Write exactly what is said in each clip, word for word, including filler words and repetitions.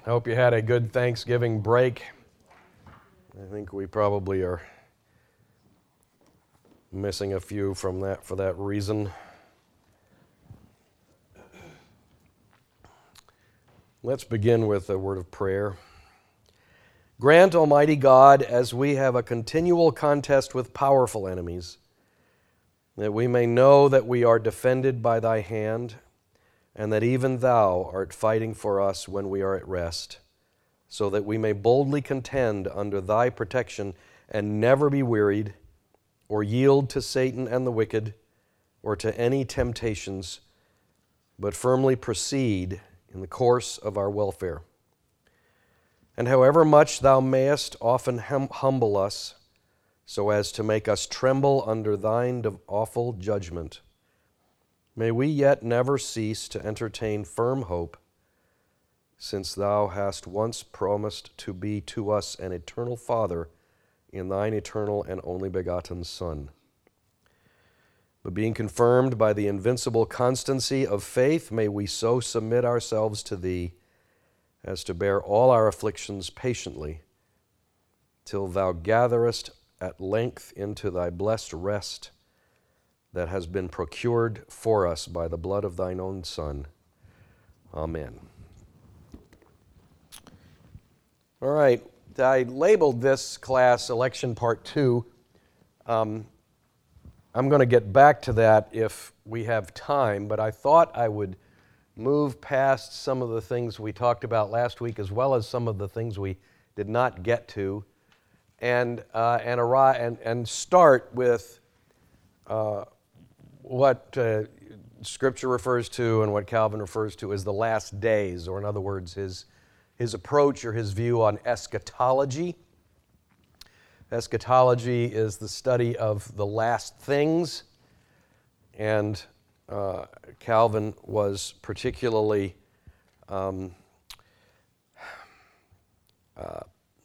I hope you had a good Thanksgiving break. I think we probably are missing a few from that for that reason. Let's begin with a word of prayer. Grant, Almighty God, as we have a continual contest with powerful enemies, that we may know that we are defended by thy hand, and that even thou art fighting for us when we are at rest, so that we may boldly contend under thy protection and never be wearied, or yield to Satan and the wicked, or to any temptations, but firmly proceed in the course of our welfare. And however much thou mayest often hum- humble us, so as to make us tremble under thine awful judgment, may we yet never cease to entertain firm hope, since thou hast once promised to be to us an eternal Father in thine eternal and only begotten Son. But being confirmed by the invincible constancy of faith, may we so submit ourselves to thee as to bear all our afflictions patiently, till thou gatherest at length into thy blessed rest that has been procured for us by the blood of thine own Son. Amen. All right, I labeled this class Election Part two. Um, I'm going to get back to that if we have time, but I thought I would move past some of the things we talked about last week, as well as some of the things we did not get to, and uh, and, arri- and and start with uh, what uh, Scripture refers to and what Calvin refers to as the last days, or in other words, his his approach or his view on eschatology. Eschatology is the study of the last things, and uh, Calvin was particularly um, uh,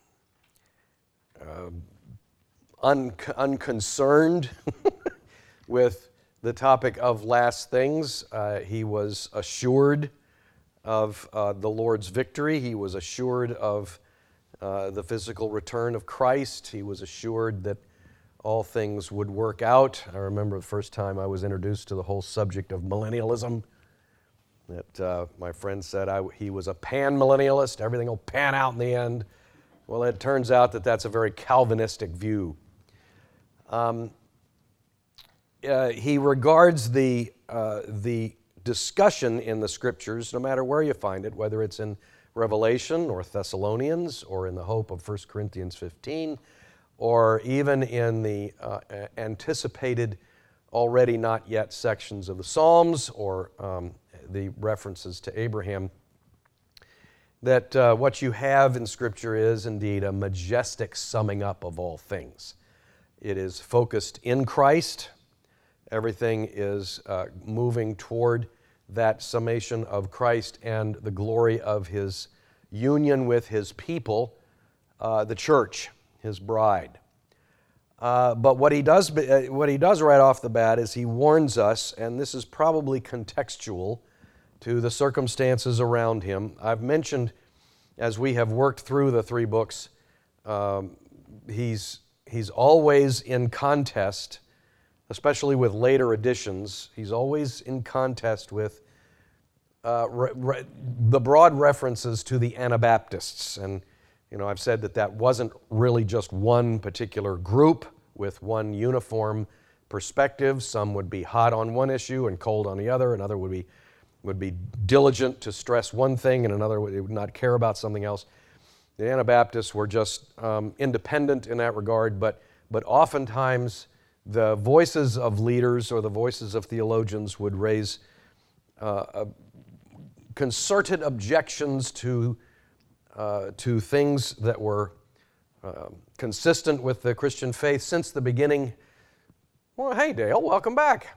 uh, un- unconcerned with the topic of last things. Uh, he was assured of uh, the Lord's victory. He was assured of uh, the physical return of Christ. He was assured that all things would work out. I remember the first time I was introduced to the whole subject of millennialism, that uh, my friend said I, he was a pan-millennialist. Everything will pan out in the end. Well, it turns out that that's a very Calvinistic view. Um, uh, he regards the uh, the discussion in the Scriptures, no matter where you find it, whether it's in Revelation or Thessalonians or in the hope of First Corinthians fifteen, or even in the uh, anticipated, already not yet sections of the Psalms or um, the references to Abraham, that uh, what you have in Scripture is indeed a majestic summing up of all things. It is focused in Christ. Everything is uh, moving toward that summation of Christ and the glory of His union with His people, uh, the church, His bride. Uh, but what he does, uh, what he does right off the bat is he warns us, and this is probably contextual to the circumstances around him. I've mentioned, as we have worked through the three books, um, he's he's always in contest, especially with later editions. He's always in contest with uh, re- re- the broad references to the Anabaptists. And, you know, I've said that that wasn't really just one particular group with one uniform perspective. Some would be hot on one issue and cold on the other. Another would be would be diligent to stress one thing, and another would not care about something else. The Anabaptists were just um, independent in that regard, but but oftentimes the voices of leaders or the voices of theologians would raise uh, a concerted objections to uh, to things that were uh, consistent with the Christian faith since the beginning. Well, hey Dale, welcome back.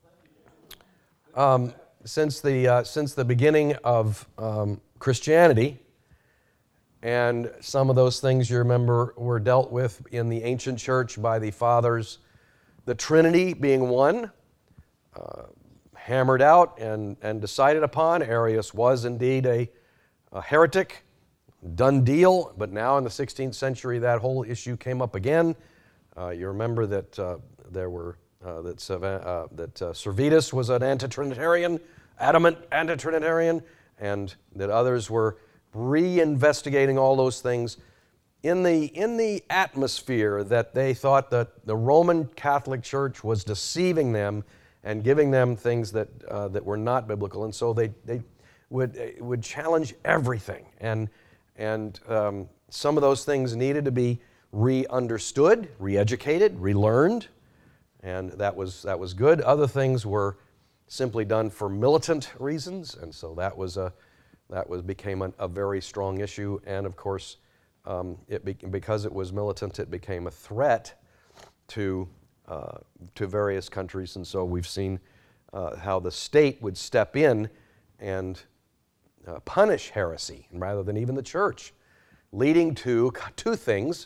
Um, since the uh, since the beginning of um, Christianity, and some of those things you remember were dealt with in the ancient church by the fathers. The Trinity being one, uh, hammered out and, and decided upon. Arius was indeed a, a heretic, done deal, but now in the sixteenth century that whole issue came up again. Uh, you remember that uh, there were uh, that, uh, that uh, Servetus was an anti-Trinitarian, adamant anti-Trinitarian, and that others were re-investigating all those things in the, in the atmosphere that they thought that the Roman Catholic Church was deceiving them and giving them things that, uh, that were not biblical. And so they, they would, would challenge everything. And, and um, some of those things needed to be re-understood, re-educated, relearned, and that was, that was good. Other things were simply done for militant reasons, and so that was a, that was, became a, a very strong issue. And of course, um, it be, because it was militant, it became a threat to, uh, to various countries. And so we've seen uh, how the state would step in and uh, punish heresy rather than even the church, leading to two things.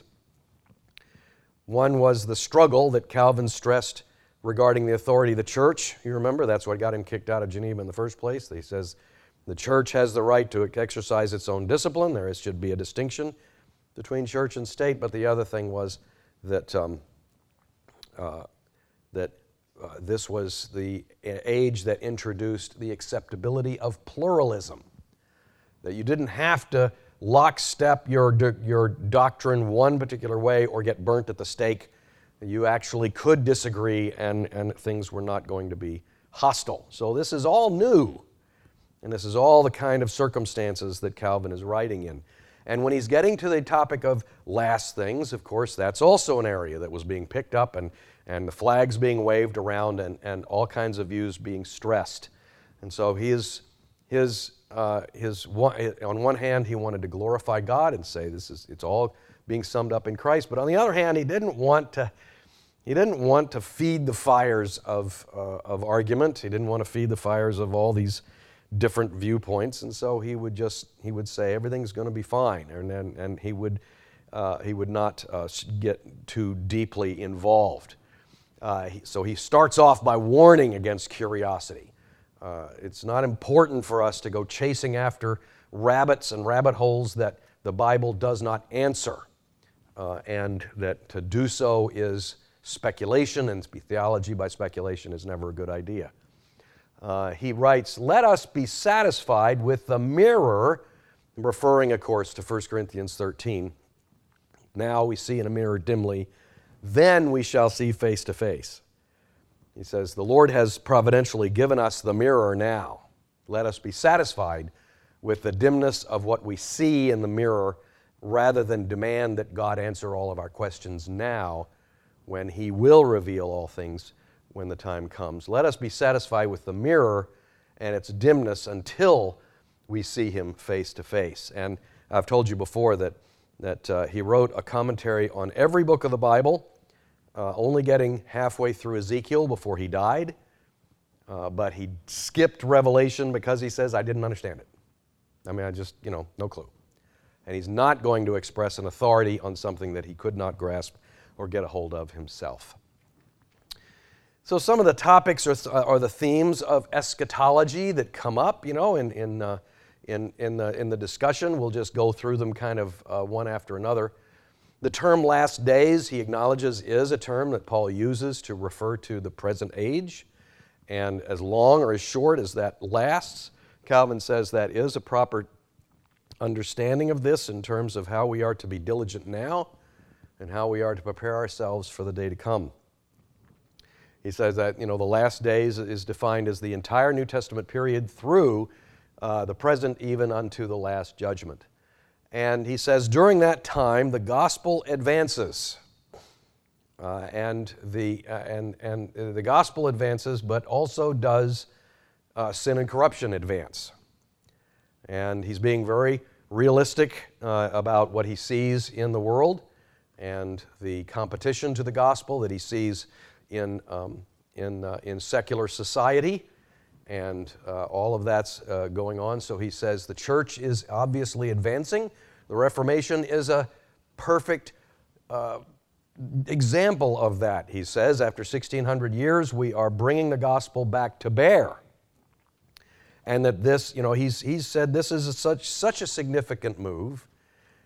One was the struggle that Calvin stressed regarding the authority of the church. You remember, that's what got him kicked out of Geneva in the first place. He says the church has the right to exercise its own discipline. There should be a distinction between church and state. But the other thing was that, um, uh, that uh, this was the age that introduced the acceptability of pluralism, that you didn't have to lockstep your, your doctrine one particular way or get burnt at the stake. You actually could disagree, and, and things were not going to be hostile. So this is all new, and this is all the kind of circumstances that Calvin is writing in. And when he's getting to the topic of last things, of course, that's also an area that was being picked up, and, and the flags being waved around, and, and all kinds of views being stressed. And so his, his, uh, his one, on one hand, he wanted to glorify God and say this is it's all being summed up in Christ. But on the other hand, he didn't want to He didn't want to feed the fires of, uh, of argument. He didn't want to feed the fires of all these different viewpoints, and so he would just he would say everything's going to be fine, and and, and he would uh, he would not uh, get too deeply involved. Uh, he, so he starts off by warning against curiosity. Uh, it's not important for us to go chasing after rabbits and rabbit holes that the Bible does not answer, uh, and that to do so is speculation, and theology by speculation is never a good idea. Uh, he writes, let us be satisfied with the mirror, referring, of course, to First Corinthians thirteen. Now we see in a mirror dimly, then we shall see face to face. He says, the Lord has providentially given us the mirror now. Let us be satisfied with the dimness of what we see in the mirror rather than demand that God answer all of our questions now, when He will reveal all things when the time comes. Let us be satisfied with the mirror and its dimness until we see Him face to face. And I've told you before that, that uh, he wrote a commentary on every book of the Bible, uh, only getting halfway through Ezekiel before he died, uh, but he skipped Revelation because he says, I didn't understand it. I mean, I just, you know, no clue. And he's not going to express an authority on something that he could not grasp or get a hold of himself. So some of the topics are, are the themes of eschatology that come up, you know, in in uh, in in the in the discussion. We'll just go through them kind of uh, one after another. The term "last days," he acknowledges, is a term that Paul uses to refer to the present age, and as long or as short as that lasts, Calvin says that is a proper understanding of this in terms of how we are to be diligent now and how we are to prepare ourselves for the day to come. He says that, you know, the last days is defined as the entire New Testament period through uh, the present, even unto the last judgment. And he says during that time, the gospel advances. Uh, and, the, uh, and, and the gospel advances, but also does uh, sin and corruption advance. And he's being very realistic uh, about what he sees in the world and the competition to the gospel that he sees in, um, in, uh, in secular society, and uh, all of that's uh, going on. So he says the church is obviously advancing. The Reformation is a perfect uh, example of that. He says after sixteen hundred years, we are bringing the gospel back to bear. And that this, you know, he's, he's said this is a such, such a significant move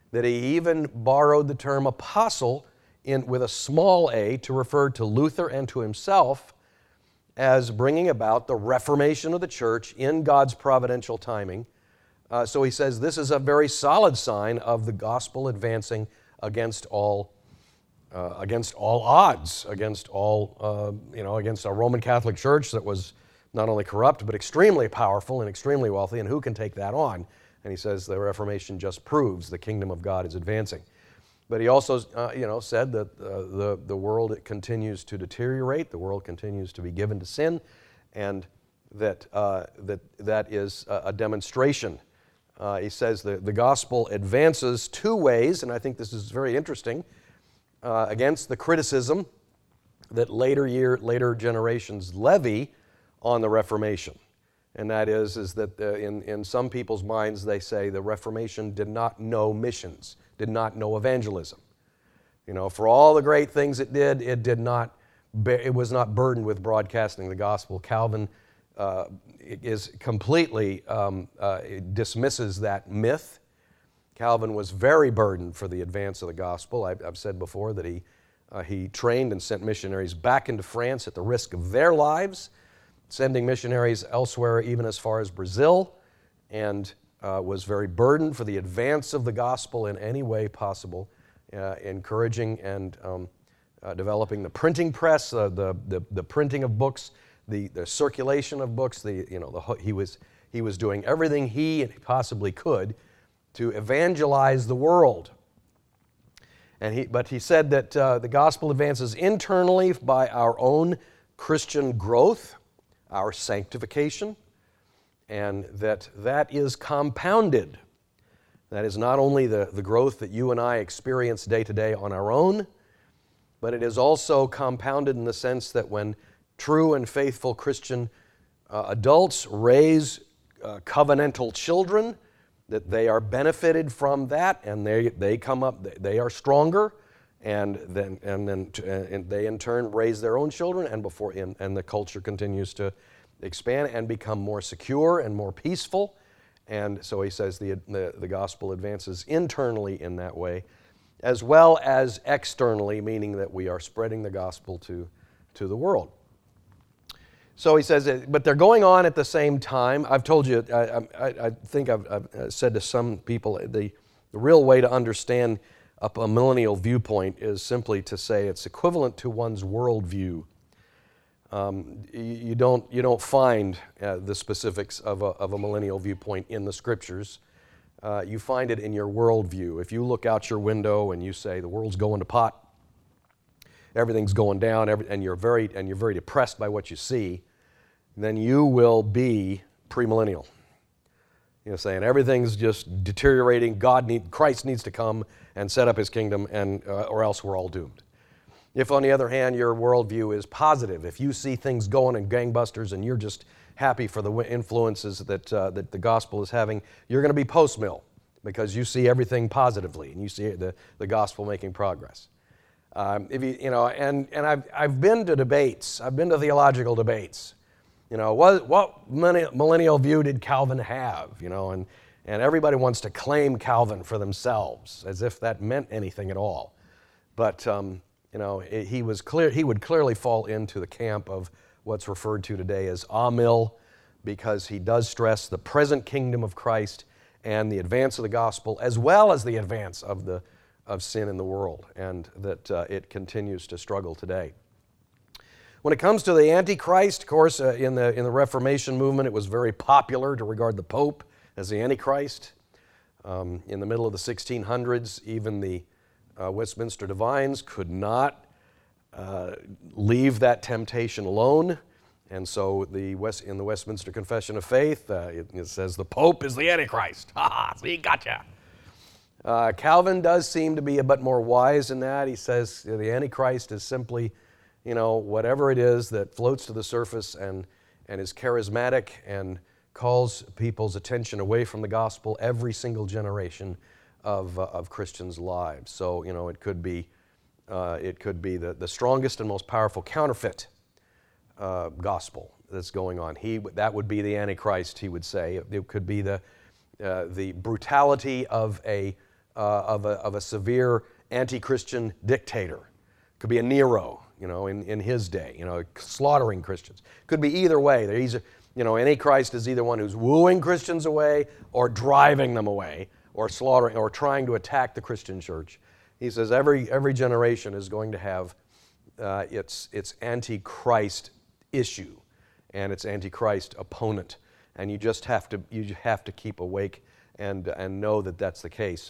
that he even borrowed the term apostle in, with a small a to refer to Luther and to himself as bringing about the reformation of the church in God's providential timing. Uh, so he says this is a very solid sign of the gospel advancing against all uh, against all odds, against all uh, you know, against a Roman Catholic Church that was not only corrupt but extremely powerful and extremely wealthy, and who can take that on? And he says the Reformation just proves the kingdom of God is advancing. But he also, uh, you know, said that uh, the the world it continues to deteriorate, the world continues to be given to sin, and that uh, that that is a, a demonstration. Uh, he says the the gospel advances two ways, and I think this is very interesting. Uh, against the criticism that later year later generations levy on the Reformation. And that is, is that uh, in, in some people's minds, they say the Reformation did not know missions, did not know evangelism. You know, for all the great things it did, it did not, it was not burdened with broadcasting the gospel. Calvin uh, is completely, um, uh, dismisses that myth. Calvin was very burdened for the advance of the gospel. I've, I've said before that he, uh, he trained and sent missionaries back into France at the risk of their lives, sending missionaries elsewhere, even as far as Brazil, and uh, was very burdened for the advance of the gospel in any way possible, uh, encouraging and um, uh, developing the printing press, uh, the, the the printing of books, the, the circulation of books. The you know the, he was he was doing everything he possibly could to evangelize the world. And he but he said that uh, the gospel advances internally by our own Christian growth, our sanctification, and that that is compounded. That is not only the, the growth that you and I experience day to day on our own, but it is also compounded in the sense that when true and faithful Christian uh, adults raise uh, covenantal children, that they are benefited from that, and they, they come up, they are stronger, and then and then and they in turn raise their own children, and before and, and the culture continues to expand and become more secure and more peaceful. And so he says the, the the gospel advances internally in that way, as well as externally, meaning that we are spreading the gospel to to the world. So he says, but they're going on at the same time. I've told you, I, I, I think I've, I've said to some people, the, the real way to understand a, a millennial viewpoint is simply to say it's equivalent to one's worldview. Um, you, you don't you don't find uh, the specifics of a, of a millennial viewpoint in the Scriptures. Uh, you find it in your worldview. If you look out your window and you say the world's going to pot, everything's going down, every, and you're very and you're very depressed by what you see, then you will be premillennial. You know, saying everything's just deteriorating. God need Christ needs to come and set up His kingdom, and uh, or else we're all doomed. If, on the other hand, your worldview is positive, if you see things going in gangbusters and you're just happy for the influences that uh, that the gospel is having, you're going to be post-mill because you see everything positively and you see the, the gospel making progress. Um, if you you know, and and I've I've been to debates. I've been to theological debates. You know, what what millennial view did Calvin have? You know, and and everybody wants to claim Calvin for themselves as if that meant anything at all. But um, you know, it, he was clear. He would clearly fall into the camp of what's referred to today as amill, because he does stress the present kingdom of Christ and the advance of the gospel, as well as the advance of the of sin in the world, and that uh, it continues to struggle today. When it comes to the Antichrist, of course, uh, in the in the Reformation movement, it was very popular to regard the Pope as the Antichrist. Um, in the middle of the sixteen hundreds, even the uh, Westminster Divines could not uh, leave that temptation alone, and so the West in the Westminster Confession of Faith, uh, it, it says the Pope is the Antichrist. Ha ha! See, gotcha. Uh, Calvin does seem to be a bit more wise in that. He says you know, the Antichrist is simply, you know, whatever it is that floats to the surface and, and is charismatic and calls people's attention away from the gospel every single generation of, uh, of Christians' lives. So, you know, it could be, uh, it could be the, the strongest and most powerful counterfeit uh, gospel that's going on. He, that would be the Antichrist, he would say. It could be the, uh, the brutality of a uh, of, a, of a severe anti-Christian dictator. Could be a Nero, you know, in, in his day, you know, slaughtering Christians. Could be either way. He's, you know, Antichrist is either one who's wooing Christians away or driving them away or slaughtering or trying to attack the Christian church. He says every every generation is going to have uh, its its anti-Christ issue and its anti-Christ opponent, and you just have to you have to keep awake and and know that that's the case.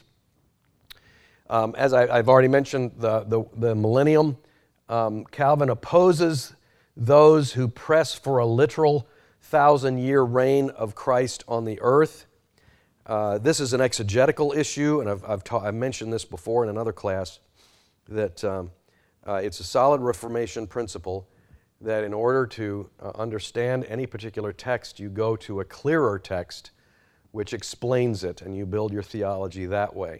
Um, as I, I've already mentioned, the the, the millennium, um, Calvin opposes those who press for a literal thousand-year reign of Christ on the earth. Uh, this is an exegetical issue, and I've, I've, ta- I've mentioned this before in another class, that um, uh, it's a solid Reformation principle that in order to uh, understand any particular text, you go to a clearer text which explains it, and you build your theology that way.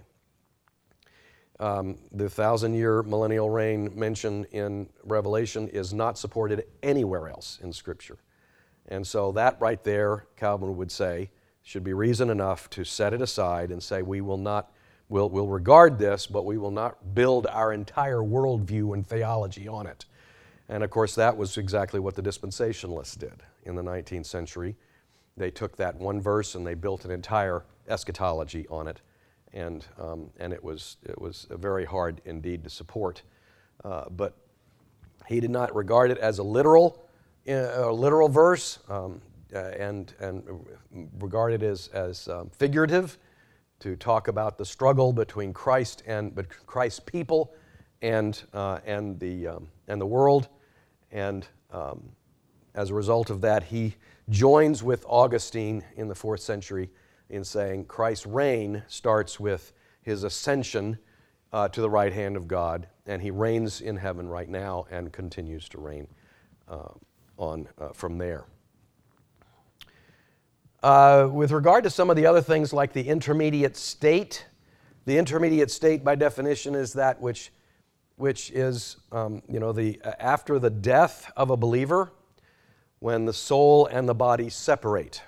Um, the thousand-year millennial reign mentioned in Revelation is not supported anywhere else in Scripture. And so that right there, Calvin would say, should be reason enough to set it aside and say we will not, we'll, we'll regard this, but we will not build our entire worldview and theology on it. And of course, that was exactly what the dispensationalists did in the nineteenth century. They took that one verse and they built an entire eschatology on it, and um, and it was it was very hard indeed to support. Uh, but he did not regard it as a literal a literal verse, um, uh, and and regarded as as um, figurative, to talk about the struggle between Christ and but Christ's people and uh, and the um, and the world, and um, as a result of that, he joins with Augustine in the fourth century in saying Christ's reign starts with his ascension uh, to the right hand of God, and he reigns in heaven right now and continues to reign uh, on uh, from there. Uh, with regard to some of the other things like the intermediate state, the intermediate state by definition is that which, which is, um, you know, the uh, after the death of a believer, when the soul and the body separate.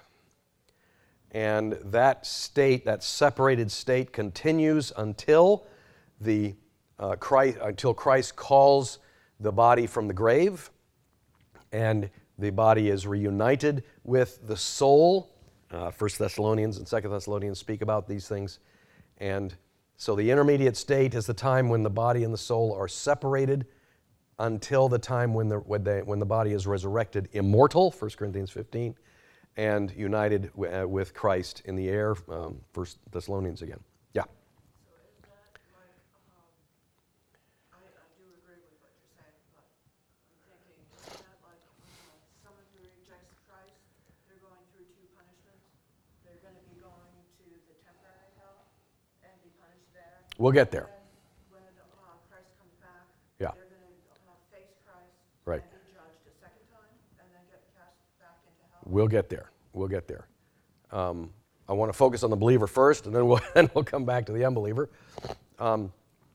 And that state, that separated state, continues until the uh, Christ, until Christ calls the body from the grave, and the body is reunited with the soul. Uh, First Thessalonians and Second Thessalonians speak about these things. And so the intermediate state is the time when the body and the soul are separated until the time when the, when they, when the body is resurrected immortal, First Corinthians fifteen, and united w- uh, with Christ in the air, um, First Thessalonians again. Yeah? So is that like, um, I, I do agree with what you're saying, but I'm thinking, is that like uh, someone who rejects Christ, they're going through two punishments? They're going to be going to the temporary hell and be punished there. We'll get there. When, when uh, Christ comes back, Yeah. they're going to uh, face Christ Right. and be judged a second time and then get cast back into hell. We'll get there. We'll get there. Um, I want to focus on the believer first, and then we'll, and we'll come back to the unbeliever. Um,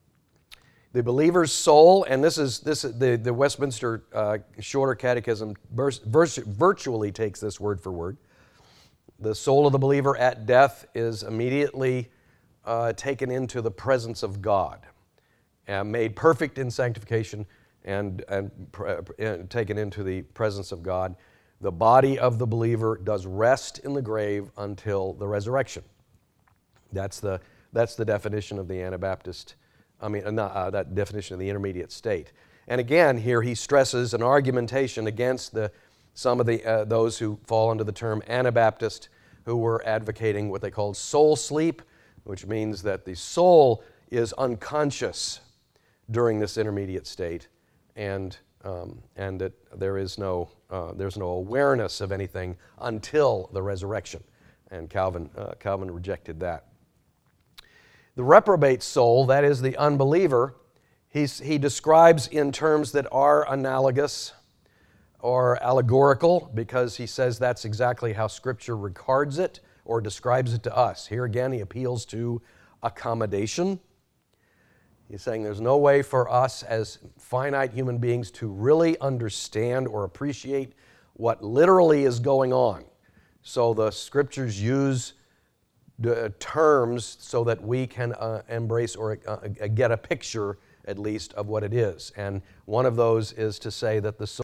the believer's soul, and this is this is the, the Westminster uh, Shorter Catechism verse, verse, virtually takes this word for word. The soul of the believer at death is immediately uh, taken into the presence of God, and made perfect in sanctification, and, and uh, taken into the presence of God. The body of the believer does rest in the grave until the resurrection. That's the, that's the definition of the Anabaptist, I mean, uh, not, uh, that definition of the intermediate state. And again, here he stresses an argumentation against the, some of the, uh, those who fall under the term Anabaptist, who were advocating what they called soul sleep, which means that the soul is unconscious during this intermediate state, and um, and that there is no uh, there's no awareness of anything until the resurrection. And Calvin uh, Calvin rejected that. The reprobate soul, that is the unbeliever, he's, he describes in terms that are analogous or allegorical, because he says that's exactly how Scripture regards it or describes it to us. Here again, he appeals to accommodation. He's saying there's no way for us as finite human beings to really understand or appreciate what literally is going on. So the Scriptures use d- terms so that we can uh, embrace or uh, get a picture, at least, of what it is. And one of those is to say that the soul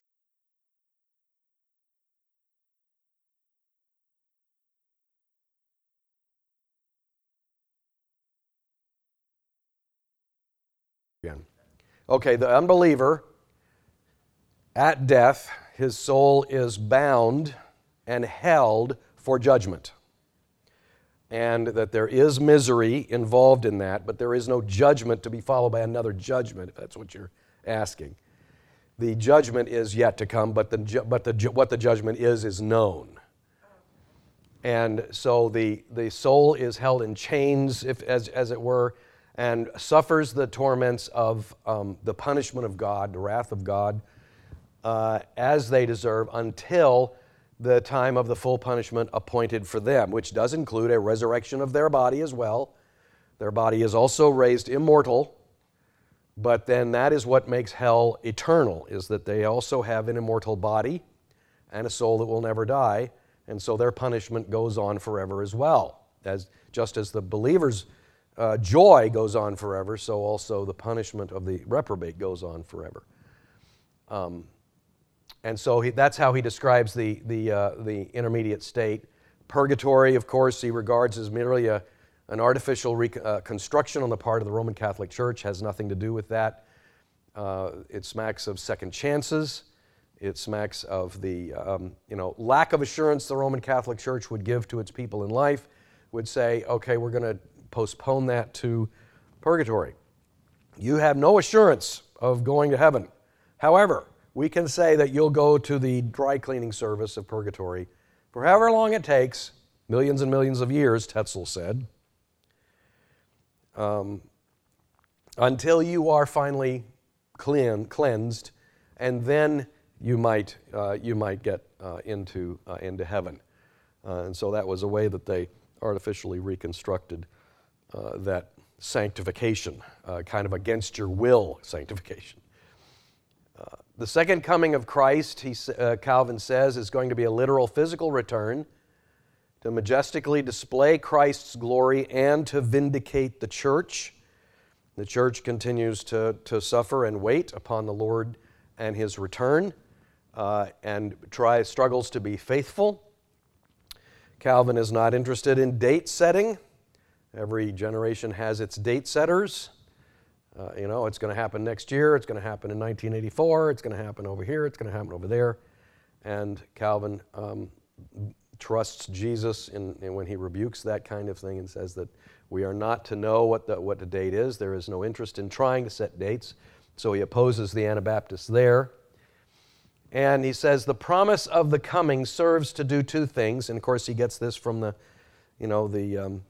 again. Okay, the unbeliever at death, his soul is bound and held for judgment. And that there is misery involved in that, but there is no judgment to be followed by another judgment, if that's what you're asking. The judgment is yet to come, but, the, but the, what the judgment is is known. And so the, the soul is held in chains, if, as, as it were, and suffers the torments of um, the punishment of God, the wrath of God, uh, as they deserve until the time of the full punishment appointed for them, which does include a resurrection of their body as well. Their body is also raised immortal, but then that is what makes hell eternal, is that they also have an immortal body and a soul that will never die, and so their punishment goes on forever as well. As, just as the believer's uh, joy goes on forever, so also the punishment of the reprobate goes on forever. Um, And so he, that's how he describes the, the, uh, the intermediate state. Purgatory, of course, he regards as merely a, an artificial rec- uh, construction on the part of the Roman Catholic Church, has nothing to do with that. Uh, it smacks of second chances. It smacks of the um, you know, lack of assurance the Roman Catholic Church would give to its people in life, would say, okay, we're going to postpone that to purgatory. You have no assurance of going to heaven. However, we can say that you'll go to the dry cleaning service of purgatory for however long it takes, millions and millions of years, Tetzel said, um, until you are finally clean, cleansed, and then you might uh, you might get uh, into uh, into heaven. Uh, and so that was a way that they artificially reconstructed uh, that sanctification, uh, kind of against your will sanctification. Uh, the second coming of Christ, he, uh, Calvin says, is going to be a literal physical return to majestically display Christ's glory and to vindicate the church. The church continues to, to suffer and wait upon the Lord and his return uh, and tries, struggles to be faithful. Calvin is not interested in date setting. Every generation has its date setters. Uh, you know, it's going to happen next year, it's going to happen in nineteen eighty-four, it's going to happen over here, it's going to happen over there. And Calvin um, trusts Jesus in, in when he rebukes that kind of thing and says that we are not to know what the, what the date is. There is no interest in trying to set dates. So he opposes the Anabaptists there. And he says the promise of the coming serves to do two things. And of course he gets this from the, you know, the... Um,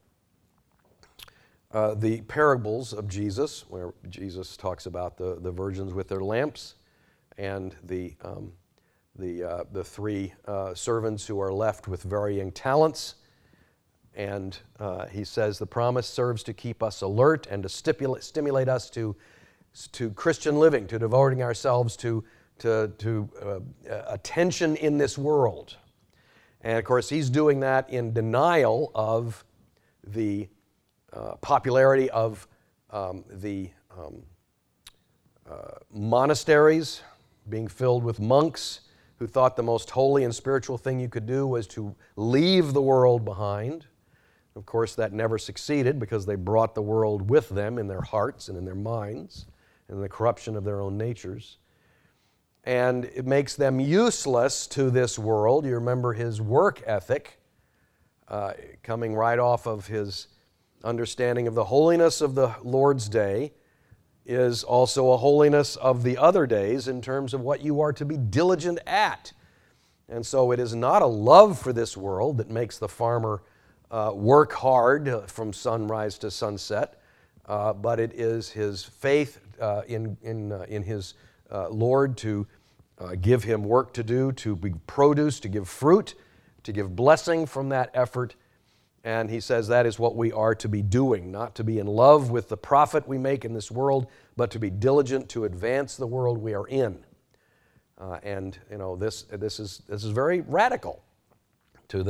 Uh, the parables of Jesus, where Jesus talks about the, the virgins with their lamps and the, um, the, uh, the three uh, servants who are left with varying talents. And uh, he says the promise serves to keep us alert and to stipulate, stimulate us to, to Christian living, to devoting ourselves to, to, to uh, attention in this world. And of course, he's doing that in denial of the Uh, popularity of um, the um, uh, monasteries being filled with monks who thought the most holy and spiritual thing you could do was to leave the world behind. Of course, that never succeeded because they brought the world with them in their hearts and in their minds and in the corruption of their own natures. And it makes them useless to this world. You remember his work ethic uh, coming right off of his understanding of the holiness of the Lord's day is also a holiness of the other days in terms of what you are to be diligent at. And so it is not a love for this world that makes the farmer uh, work hard from sunrise to sunset, uh, but it is his faith uh, in, in, uh, in his uh, Lord to uh, give him work to do, to be produce, to give fruit, to give blessing from that effort. And he says that is what we are to be doing, not to be in love with the profit we make in this world, but to be diligent to advance the world we are in. Uh, and you know this this is this is very radical to the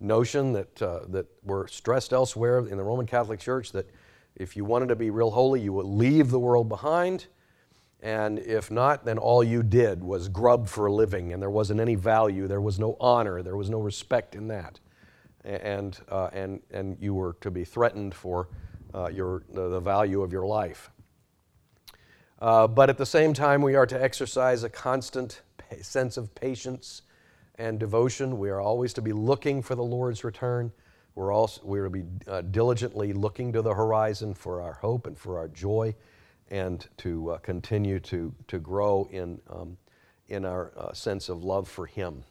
notion that uh, that were stressed elsewhere in the Roman Catholic Church, that if you wanted to be real holy, you would leave the world behind, and if not, then all you did was grub for a living, and there wasn't any value, there was no honor, there was no respect in that, and uh, and and you were to be threatened for uh, your the, the value of your life. Uh, but at the same time, we are to exercise a constant pa- sense of patience and devotion. We are always to be looking for the Lord's return. We're also we're to be uh, diligently looking to the horizon for our hope and for our joy, and to uh, continue to to grow in um, in our uh, sense of love for Him.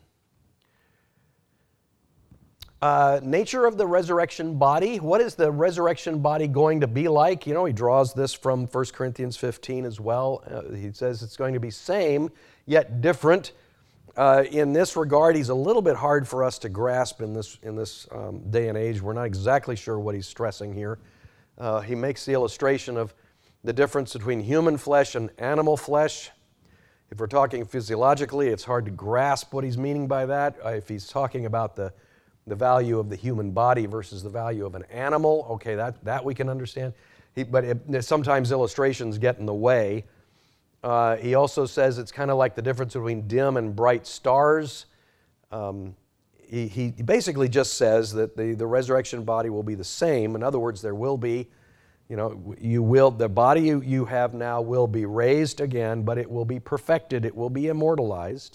Uh, nature of the resurrection body. What is the resurrection body going to be like? You know, he draws this from First Corinthians fifteen as well. Uh, he says it's going to be same, yet different. Uh, in this regard, he's a little bit hard for us to grasp in this, in this um, day and age. We're not exactly sure what he's stressing here. Uh, he makes the illustration of the difference between human flesh and animal flesh. If we're talking physiologically, it's hard to grasp what he's meaning by that. Uh, if he's talking about the the value of the human body versus the value of an animal, okay, that, that we can understand. He, but it, sometimes illustrations get in the way. Uh, he also says it's kind of like the difference between dim and bright stars. Um, he, he basically just says that the, the resurrection body will be the same. In other words, there will be, you know, you will, the body you, you have now will be raised again, but it will be perfected, it will be immortalized.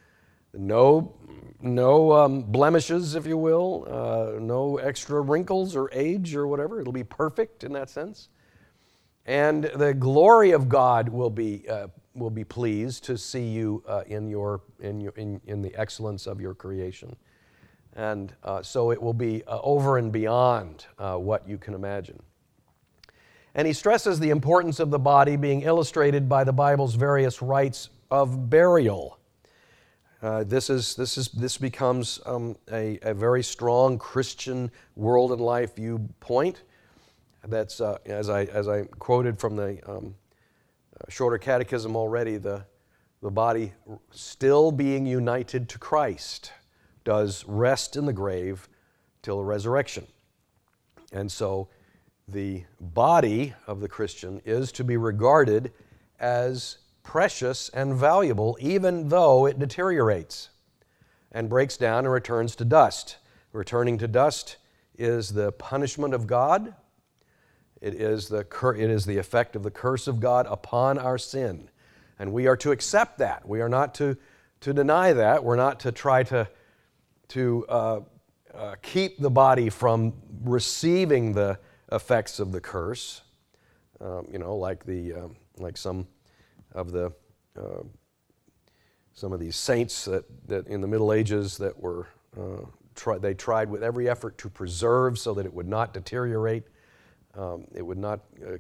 No, no um, blemishes, if you will, uh, no extra wrinkles or age or whatever. It'll be perfect in that sense. And the glory of God will be uh, will be pleased to see you uh, in your in your in, in the excellence of your creation, and uh, so it will be uh, over and beyond uh, what you can imagine. And he stresses the importance of the body being illustrated by the Bible's various rites of burial. Uh, this is this is this becomes um, a, a very strong Christian world and life viewpoint. That's uh, as I as I quoted from the um, shorter catechism already. The the body still being united to Christ does rest in the grave till the resurrection, and so the body of the Christian is to be regarded as precious and valuable, even though it deteriorates and breaks down and returns to dust. Returning to dust is the punishment of God. It is the cur- it is the effect of the curse of God upon our sin. And we are to accept that. We are not to, to deny that. We're not to try to, to uh, uh, keep the body from receiving the effects of the curse. Um, you know, like the um, like some of the uh, some of these saints that, that in the Middle Ages that were uh, try, they tried with every effort to preserve so that it would not deteriorate, um, it would not uh,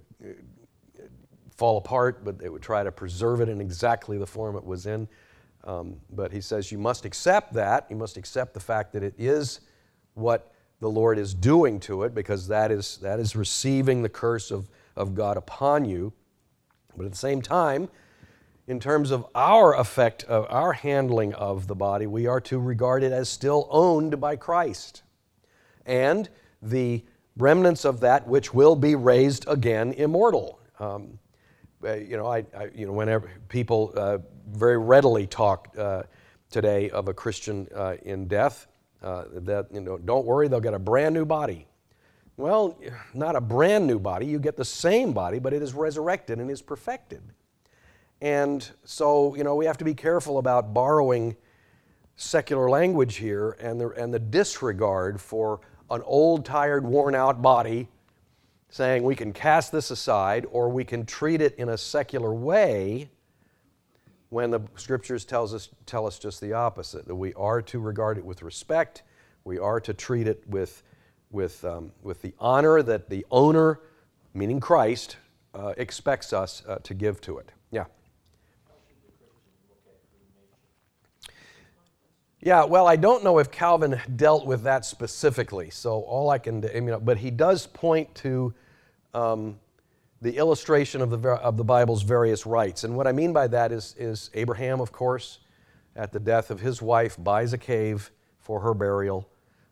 fall apart, but they would try to preserve it in exactly the form it was in. Um, but he says you must accept that. You must accept the fact that it is what the Lord is doing to it, because that is that is receiving the curse of, of God upon you. But at the same time, in terms of our effect, of our handling of the body, we are to regard it as still owned by Christ, and the remnants of that which will be raised again immortal. Um, you know, I, I, you know, whenever people uh, very readily talk uh, today of a Christian uh, in death, uh, that you know, don't worry, they'll get a brand new body. Well, not a brand new body. You get the same body, but it is resurrected and is perfected. And so, you know, we have to be careful about borrowing secular language here and the, and the disregard for an old, tired, worn-out body, saying we can cast this aside or we can treat it in a secular way, when the Scriptures tells us, tell us just the opposite, that we are to regard it with respect, we are to treat it with with um, with the honor that the owner, meaning Christ, uh, expects us uh, to give to it. Yeah. Yeah, well, I don't know if Calvin dealt with that specifically, so all I can, I mean, but he does point to um, the illustration of the of the Bible's various rites, and what I mean by that is is Abraham, of course, at the death of his wife, buys a cave for her burial.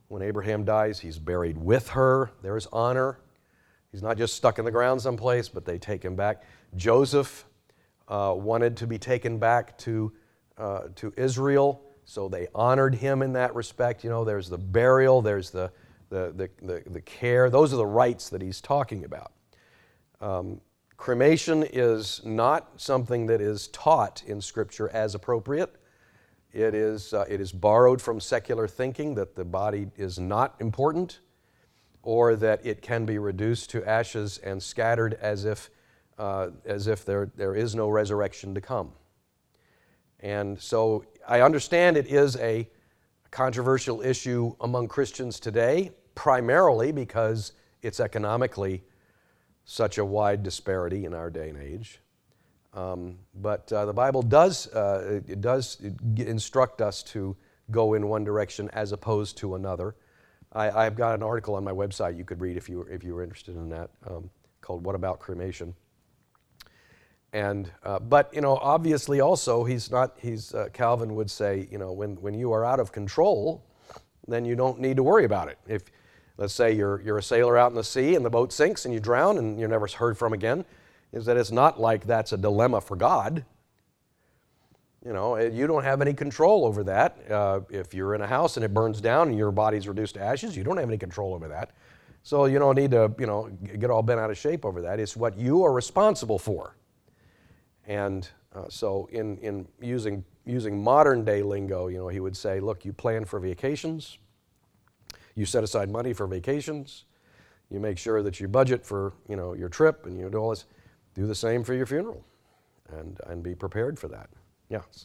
When Abraham dies, he's buried with her. There's honor. He's not just stuck in the ground someplace, but they take him back. Joseph uh, wanted to be taken back to, uh, to Israel, so they honored him in that respect. You know, there's the burial, there's the, the, the, the, the care. Those are the rites that he's talking about. Um, cremation is not something that is taught in Scripture as appropriate. It is, uh, it is borrowed from secular thinking that the body is not important, or that it can be reduced to ashes and scattered as if, uh, as if there, there is no resurrection to come. And so I understand it is a controversial issue among Christians today, primarily because it's economically such a wide disparity in our day and age. Um, but uh, the Bible does, uh, it does instruct us to go in one direction as opposed to another. I, I've got an article on my website you could read if you were, if you were interested in that, um, called "What About Cremation?" And uh, but you know, obviously, also he's not. He's uh, Calvin would say, you know, when when you are out of control, then you don't need to worry about it. If let's say you're you're a sailor out in the sea and the boat sinks and you drown and you're never heard from again, is that it's not like that's a dilemma for God. You know, you don't have any control over that. Uh, if you're in a house and it burns down and your body's reduced to ashes, you don't have any control over that. So you don't need to, you know, get all bent out of shape over that. It's what you are responsible for. And uh, so in, in using, using modern day lingo, you know, he would say, look, you plan for vacations, you set aside money for vacations, you make sure that you budget for, you know, your trip, and you do all this. Do the same for your funeral, and, and be prepared for that. Yes.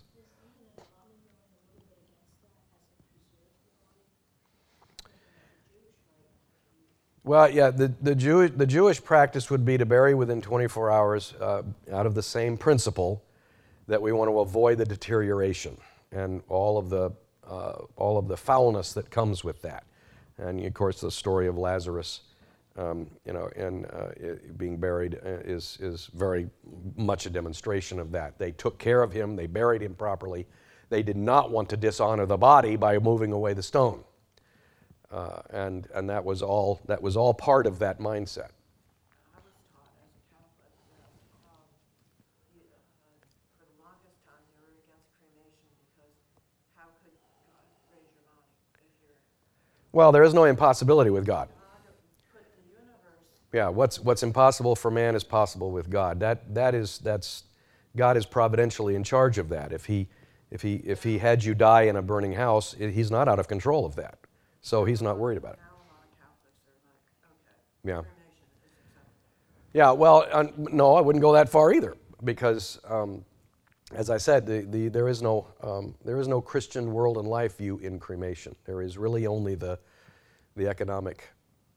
Well, yeah, the, the, Jewish, the Jewish practice would be to bury within twenty-four hours uh, out of the same principle that we want to avoid the deterioration and all of the, uh, all of the foulness that comes with that. And, of course, the story of Lazarus, um, you know, and uh, being buried is, is very much a demonstration of that. They took care of him. They buried him properly. They did not want to dishonor the body by moving away the stone. Uh, and and that was all that was all part of that mindset. I was taught as a Catholic that um, you, uh, for the longest time they were against cremation because how could God raise your body if you're... Well, there is no impossibility with God. God put the universe... Yeah, what's what's impossible for man is possible with God. That that is that's God is providentially in charge of that. If he if he if he had you die in a burning house, it, he's not out of control of that. So he's not worried about it. Now a lot of Catholics are like, okay, Yeah. cremation is acceptable. Yeah, well, uh, no, I wouldn't go that far either, because, um, as I said, the, the, there is no um, there is no Christian world and life view in cremation. There is really only the the economic.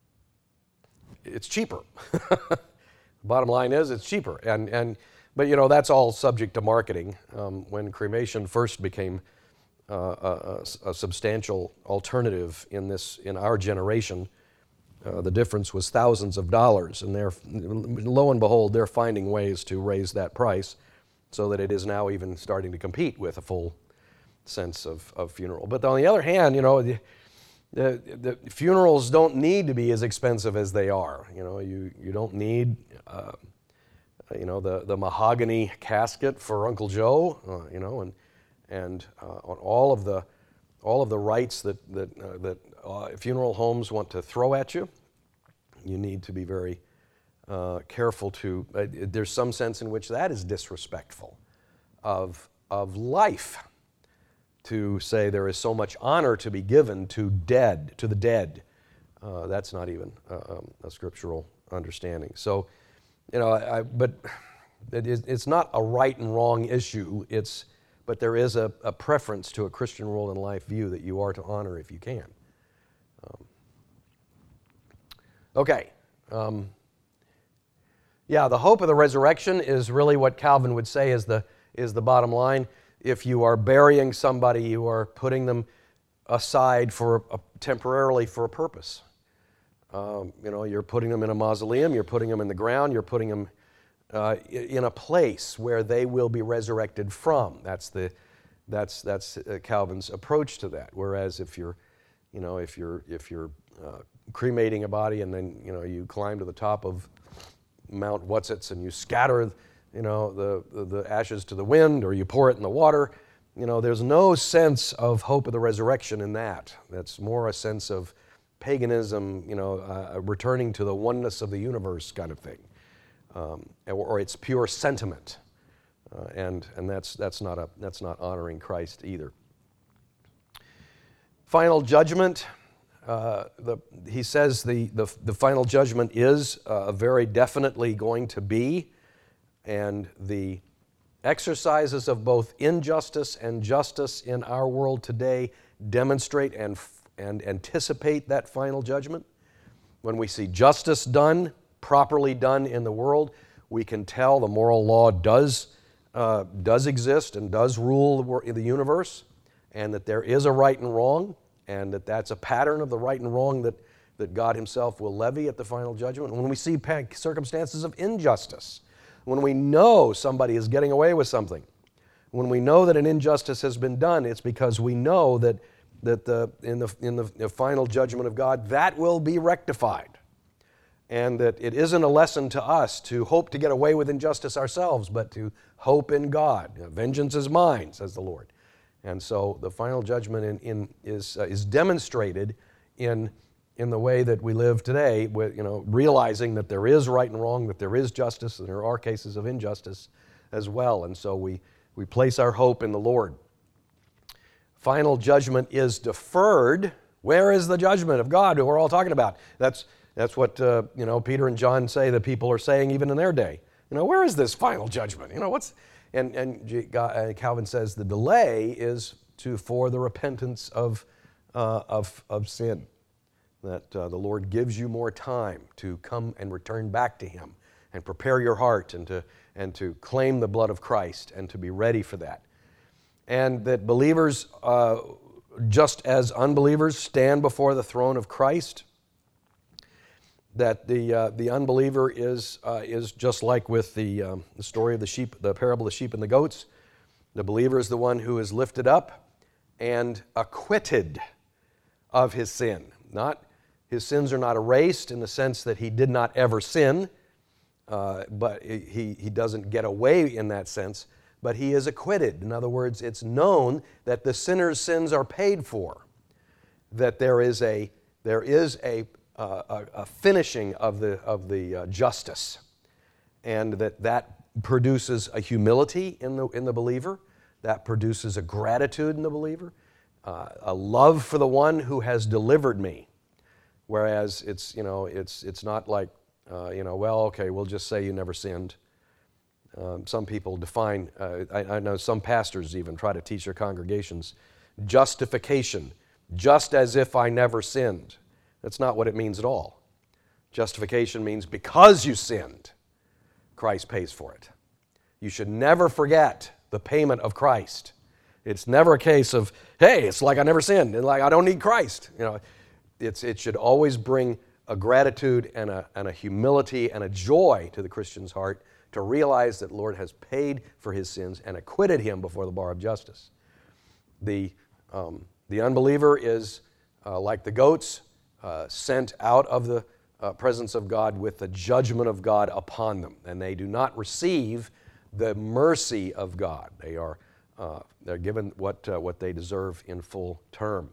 It's cheaper. Bottom line is, it's cheaper, and and but you know that's all subject to marketing. Um, when cremation first became Uh, a, a substantial alternative in this in our generation, uh, the difference was thousands of dollars, and they're lo and behold they're finding ways to raise that price so that it is now even starting to compete with a full sense of, of funeral. But on the other hand, you know, the, the, the funerals don't need to be as expensive as they are. You know, you you don't need uh, you know the the mahogany casket for Uncle Joe, uh, you know, and. and uh, on all of the all of the rights that that uh, that uh, funeral homes want to throw at you, you need to be very uh, careful to. Uh, there's some sense in which that is disrespectful of of life. To say there is so much honor to be given to dead to the dead, uh, that's not even uh, um, a scriptural understanding. So, you know, I, I, but it is, it's not a right and wrong issue. It's But there is a, a preference to a Christian world and life view that you are to honor if you can. Um, okay. Um, yeah, the hope of the resurrection is really what Calvin would say is the, is the bottom line. If you are burying somebody, you are putting them aside for a, temporarily for a purpose. Um, you know, you're putting them in a mausoleum, you're putting them in the ground, you're putting them Uh, in a place where they will be resurrected from. That's the, that's that's uh, Calvin's approach to that. Whereas if you're, You know, if you're if you're uh, cremating a body and then you know you climb to the top of Mount Whatsits and you scatter, you know, the, the the ashes to the wind, or you pour it in the water. You know, there's no sense of hope of the resurrection in that. That's more a sense of paganism, you know, uh, returning to the oneness of the universe kind of thing, um, or, or it's pure sentiment, uh, and and that's that's not a that's not honoring Christ either. Final judgment. Uh, the, he says the, the the final judgment is uh, very definitely going to be, and the exercises of both injustice and justice in our world today demonstrate and, and anticipate that final judgment. When we see justice done, properly done in the world, we can tell the moral law does, uh, does exist and does rule the, wor- the universe, and that there is a right and wrong, and that that's a pattern of the right and wrong that, that God Himself will levy at the final judgment. When we see circumstances of injustice, when we know somebody is getting away with something, when we know that an injustice has been done, it's because we know that, that the, in, the, in the final judgment of God, that will be rectified. And that it isn't a lesson to us to hope to get away with injustice ourselves, but to hope in God. You know, vengeance is mine, says the Lord. And so the final judgment in, in, is, uh, is demonstrated in in the way that we live today, with, you know, realizing that there is right and wrong, that there is justice, and there are cases of injustice as well. And so we, we place our hope in the Lord. Final judgment is deferred. Where is the judgment of God who we're all talking about? That's, that's what uh, you know, Peter and John say that people are saying even in their day. You know, where is this final judgment? You know, what's and and Calvin says the delay is to for the repentance of uh, of of sin. That uh, the Lord gives you more time to come and return back to Him and prepare your heart and to, and to claim the blood of Christ and to be ready for that. And that believers, uh, just as unbelievers, stand before the throne of Christ, that the, uh, the unbeliever is, uh, is just like with the, um, the story of the sheep, the parable of the sheep and the goats. The believer is the one who is lifted up and acquitted of his sin. Not His sins are not erased in the sense that he did not ever sin, uh, but he, he doesn't get away in that sense, but he is acquitted. In other words, it's known that the sinner's sins are paid for, that there is a, there is a, uh, a, a finishing of the, of the uh, justice, and that that produces a humility in the, in the believer, that produces a gratitude in the believer, uh, a love for the one who has delivered me. Whereas it's, you know, it's, it's not like, uh, you know, well, okay, we'll just say you never sinned. Um, some people define, uh, I, I know some pastors even try to teach their congregations, justification, just as if I never sinned. That's not what it means at all. Justification means because you sinned, Christ pays for it. You should never forget the payment of Christ. It's never a case of, hey, it's like I never sinned, and like I don't need Christ, you know. It's, it should always bring a gratitude and a, and a humility and a joy to the Christian's heart to realize that the Lord has paid for his sins and acquitted him before the bar of justice. The, um, the unbeliever is, uh, like the goats, uh, sent out of the uh, presence of God with the judgment of God upon them, and they do not receive the mercy of God. They are uh, they're given what, uh, what they deserve in full term.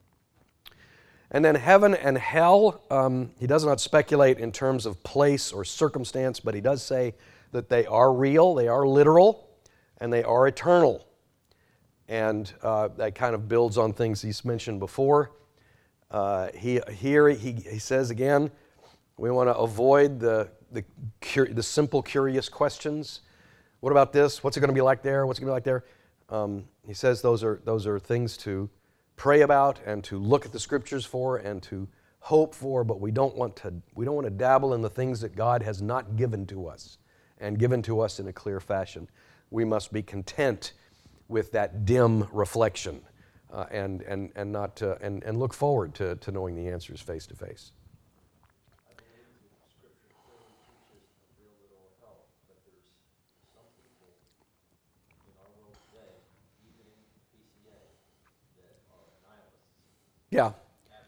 And then heaven and hell, um, he does not speculate in terms of place or circumstance, but he does say that they are real, they are literal, and they are eternal. And uh, that kind of builds on things he's mentioned before. Uh, he, here he, he says again, we want to avoid the, the, cur- the simple, curious questions. What about this? What's it going to be like there? What's it going to be like there? Um, he says those are, those are things to pray about and to look at the Scriptures for and to hope for, but we don't want to we don't want to dabble in the things that God has not given to us and given to us in a clear fashion. We must be content with that dim reflection uh, and and and not uh, and and look forward to, to knowing the answers face to face. I believe the Scripture clearly teaches a real little hell, but there's some people in our world today, even in P C A, that are nihilists. Yeah.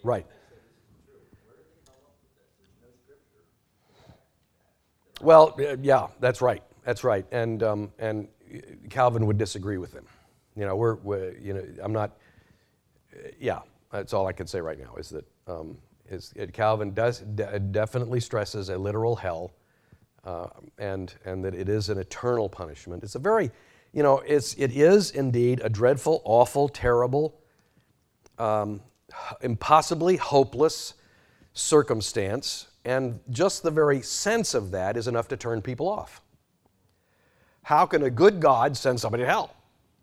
Right. Well, uh, yeah, that's right. That's right. And um, and Calvin would disagree with him. You know, we're, we're you know, I'm not. Uh, yeah, that's all I can say right now. Is that um, is it, Calvin does de- definitely stresses a literal hell, uh, and and that it is an eternal punishment. It's a very, you know, it's it is indeed a dreadful, awful, terrible, um, impossibly hopeless circumstance. And just the very sense of that is enough to turn people off. How can a good God send somebody to hell?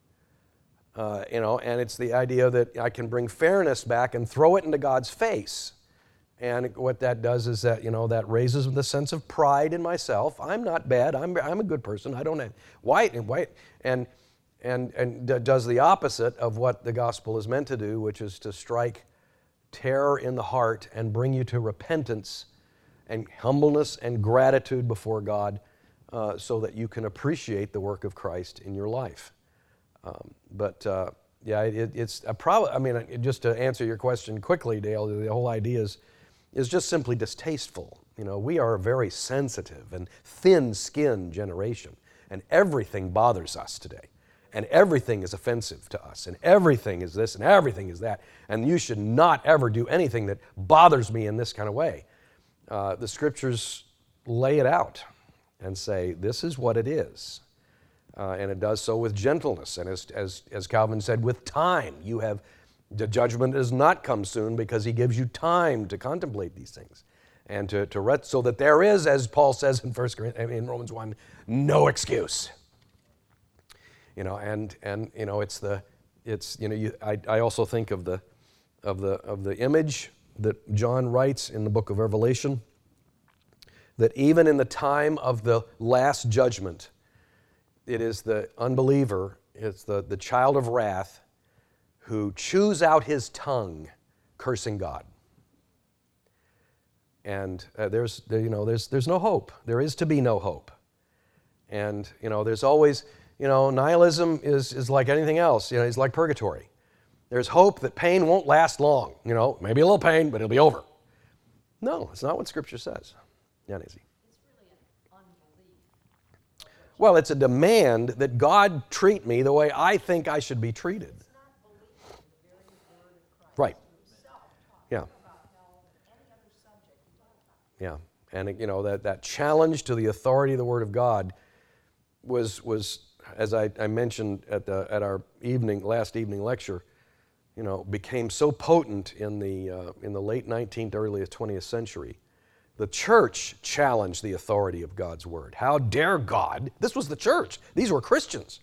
Uh, you know, and it's the idea that I can bring fairness back and throw it into God's face. And what that does is that, you know, that raises the sense of pride in myself. I'm not bad. I'm, I'm a good person. I don't have white and white and and and d- does the opposite of what the gospel is meant to do, which is to strike terror in the heart and bring you to repentance and humbleness and gratitude before God, uh, so that you can appreciate the work of Christ in your life. Um, but uh, yeah, it, it's a problem. I mean, just to answer your question quickly, Dale, the whole idea is, is just simply distasteful. You know, we are a very sensitive and thin-skinned generation, and everything bothers us today. And everything is offensive to us, and everything is this, and everything is that. And you should not ever do anything that bothers me in this kind of way. Uh, the Scriptures lay it out and say, this is what it is. Uh, and it does so with gentleness. And as, as, as Calvin said, with time. You have, the judgment does not come soon because he gives you time to contemplate these things. And to, to ret- so that there is, as Paul says in First Corinthians, in Romans one, no excuse. You know, and, and you know, it's the, it's, you know, you, I, I also think of the, of the, of the image that John writes in the book of Revelation, that even in the time of the last judgment, it is the unbeliever, it's the, the child of wrath who chews out his tongue cursing God. And uh, there's, there, you know, there's, there's no hope. There is to be no hope. And, you know, there's always, you know, nihilism is, is like anything else. You know, it's like purgatory. There's hope that pain won't last long. You know, maybe a little pain, but it'll be over. No, it's not what Scripture says. Yeah, Nancy. It's really an unbelief. Well, it's a demand that God treat me the way I think I should be treated. It's not believing the very word of Christ. Right. Himself talking Yeah. about hell and any other subject you want about. Yeah, and you know that, that challenge to the authority of the Word of God was was as I, I mentioned at the at our evening last evening lecture, you know, became so potent in the uh, in the late nineteenth, early twentieth century. The church challenged the authority of God's Word. How dare God? This was the church. These were Christians,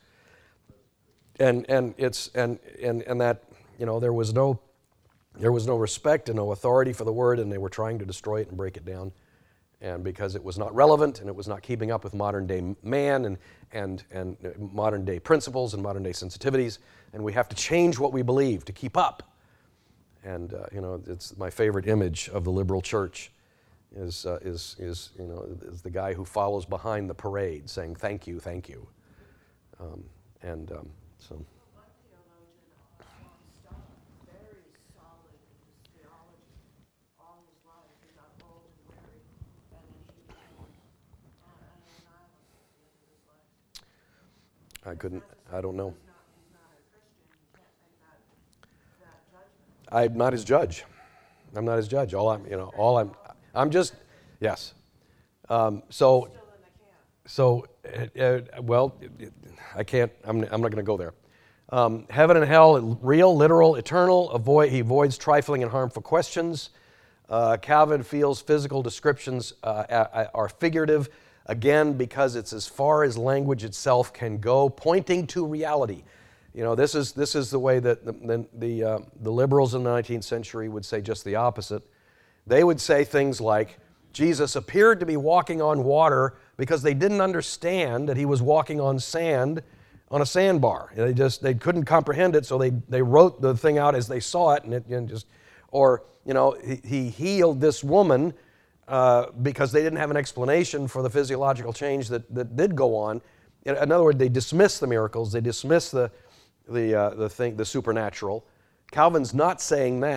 and and it's and and and that you know there was no there was no respect and no authority for the Word, and they were trying to destroy it and break it down. And because it was not relevant and it was not keeping up with modern day man and, and, and modern day principles and modern day sensitivities, and we have to change what we believe to keep up. And uh, you know, it's my favorite image of the liberal church is uh, is is you know is the guy who follows behind the parade saying thank you, thank you, um, and um, so. One theologian, uh, John Stott, very solid in his theology all his life. He got old and weary, and then he became uh, an nihilist at the end of his life. I couldn't, I don't know. He's not, he's not a Christian. You can't make that, that judgment. I'm not his judge. I'm not his judge. All I'm, you know, all I'm, I'm just, yes. Um, so, Still in the camp. so, uh, uh, well, I can't. I'm, I'm not going to go there. Um, heaven and hell, real, literal, eternal. Avoid. He avoids trifling and harmful questions. Uh, Calvin feels physical descriptions uh, are figurative, again because it's as far as language itself can go, pointing to reality. You know, this is this is the way that the the the, uh, the liberals in the nineteenth century would say just the opposite. They would say things like, Jesus appeared to be walking on water because they didn't understand that he was walking on sand on a sandbar. They just they couldn't comprehend it, so they they wrote the thing out as they saw it, and it and just or you know he, he healed this woman uh, because they didn't have an explanation for the physiological change that that did go on. In, in other words, they dismiss the miracles, they dismiss the the uh, the thing the supernatural. Calvin's not saying that.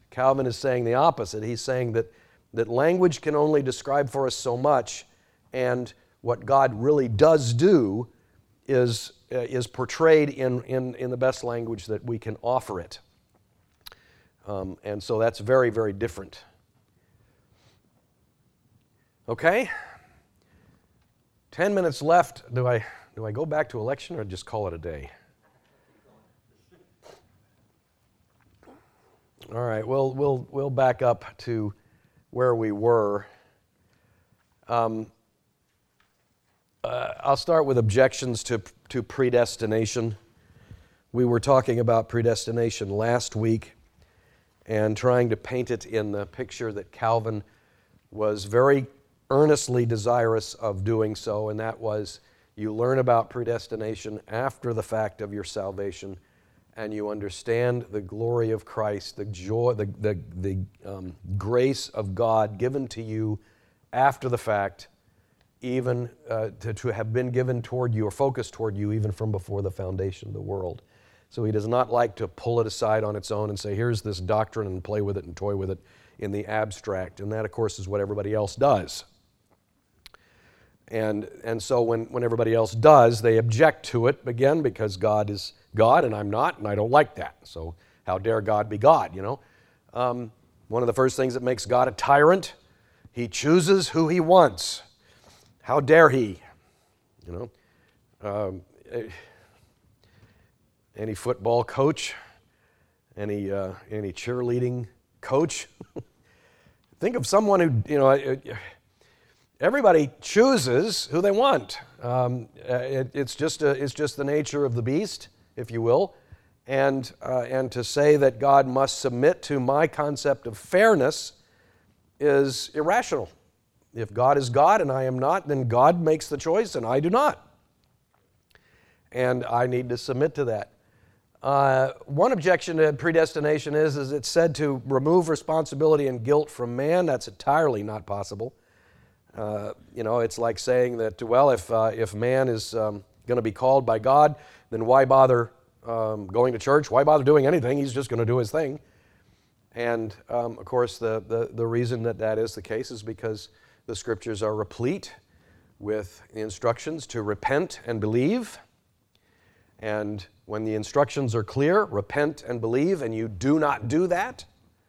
Calvin is saying the opposite. He's saying that, that language can only describe for us so much, and what God really does do is, uh, is portrayed in, in, in the best language that we can offer it. Um, and so that's very, very different. Okay? Ten minutes left. Do I, do I go back to election or just call it a day? All right, we'll, we'll, we'll back up to where we were. Um, uh, I'll start with objections to, to predestination. We were talking about predestination last week and trying to paint it in the picture that Calvin was very earnestly desirous of doing so, and that was you learn about predestination after the fact of your salvation, and you understand the glory of Christ, the joy, the, the, the um, grace of God given to you after the fact, even uh, to, to have been given toward you or focused toward you even from before the foundation of the world. So he does not like to pull it aside on its own and say, here's this doctrine and play with it and toy with it in the abstract. And that, of course, is what everybody else does. And, and so when, when everybody else does, they object to it, again, because God is God and I'm not, and I don't like that. So how dare God be God, you know? Um, one of the first things that makes God a tyrant, he chooses who he wants. How dare he? You know? Um, any football coach, any, uh, any cheerleading coach, think of someone who, you know, everybody chooses who they want. Um, it, it's just a, it's just the nature of the beast, if you will, and uh, and to say that God must submit to my concept of fairness is irrational. If God is God and I am not, then God makes the choice and I do not, and I need to submit to that. Uh, one objection to predestination is, is it's said to remove responsibility and guilt from man. That's entirely not possible. Uh, you know, it's like saying that, well, if uh, if man is um, going to be called by God, then why bother um, going to church? Why bother doing anything? He's just going to do his thing. And, um, of course, the, the, the reason that that is the case is because the Scriptures are replete with instructions to repent and believe. And when the instructions are clear, repent and believe, and you do not do that,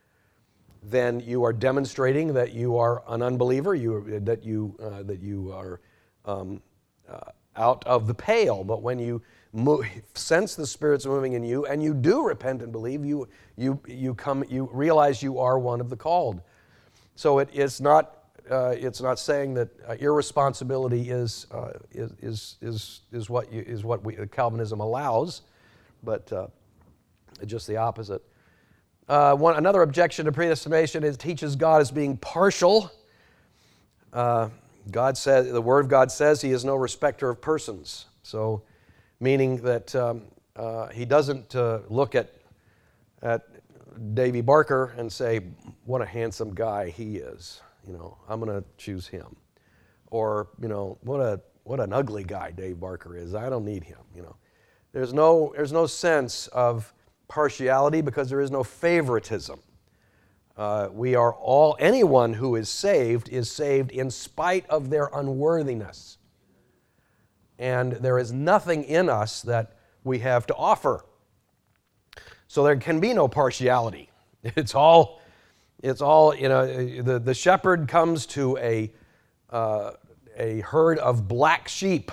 then you are demonstrating that you are an unbeliever, you, that, you, uh, that you are um, uh, out of the pale. But when you move, sense the Spirit's moving in you and you do repent and believe, you, you, you, come, you realize you are one of the called. So it, it's, not, uh, it's not saying that uh, irresponsibility is, uh, is, is, is, is what, you, is what we, Calvinism allows, but uh, just the opposite. Uh, one, another objection to predestination is it teaches God as being partial. Uh, God says, the Word of God says He is no respecter of persons. So, meaning that um, uh, He doesn't uh, look at at Davy Barker and say, "What a handsome guy he is." You know, I'm going to choose him. Or, you know, what a what an ugly guy Dave Barker is. I don't need him. You know, there's no there's no sense of partiality because there is no favoritism. Uh, we are all, anyone who is saved is saved in spite of their unworthiness. And there is nothing in us that we have to offer. So there can be no partiality. It's all, it's all, you know, the, the shepherd comes to a, uh, a herd of black sheep